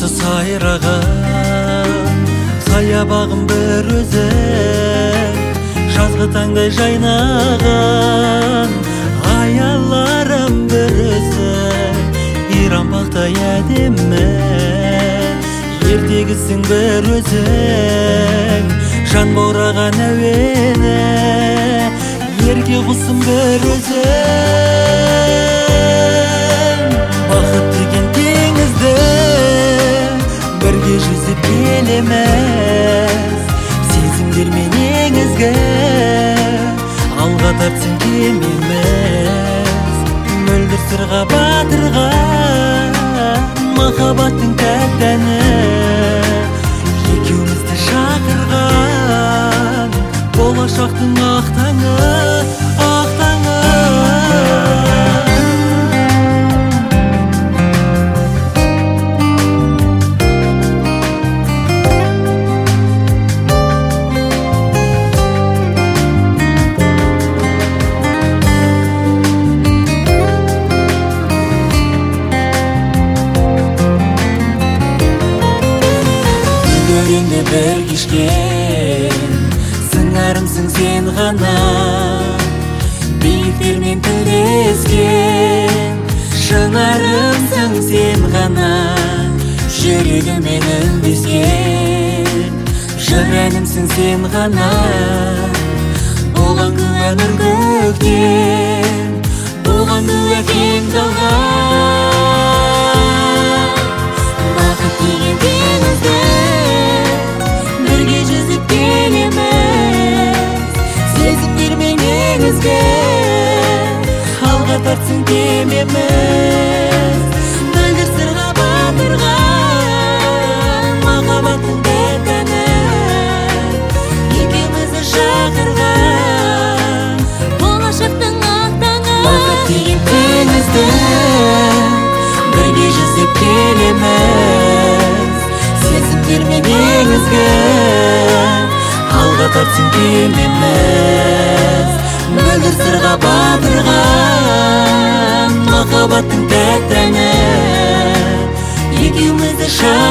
Осы сайраған саябағым бір өзің, жазғы таңдай жайнаған аяларым бір өзің. Иран бақтай әдемі ертегісің бір өзің, жан бораған әуені ерке құсым бір өзің. Бақыт деген теңізді бірге жүзіп келеміз, сезімдермен ең ізгі алға тартсын кемеміз. Мөлдір сырға батырған махаббаттың тәтті әні, екеумізді шақырған болашақтың ақ таңы, ақ таңы. Гүлдеріңді бір кешкен сыңарымсың сен ғана, биіктермен тілдескен шынарымсың сен ғана, жүрегімен үндескен жыр әнімсің сен ғана. Болған күә нұр көктен, болған күә кең талған. Бақыт деген теңізді бірге жүзіп келеміз, сезімдермен ең ізгі алға тартсын кемеміз. Мөлдір сырға батырған махаббаттың тәтті әні, екеумізді шақырған болашақтың ақ таңы. Бақыт деген теңізді бірге жүзіп келеміз, сезімдермен ең ізгі алға тартсын кемеміз. Мөлдір сырға батырған махаббаттың тәтті әні, екеумізді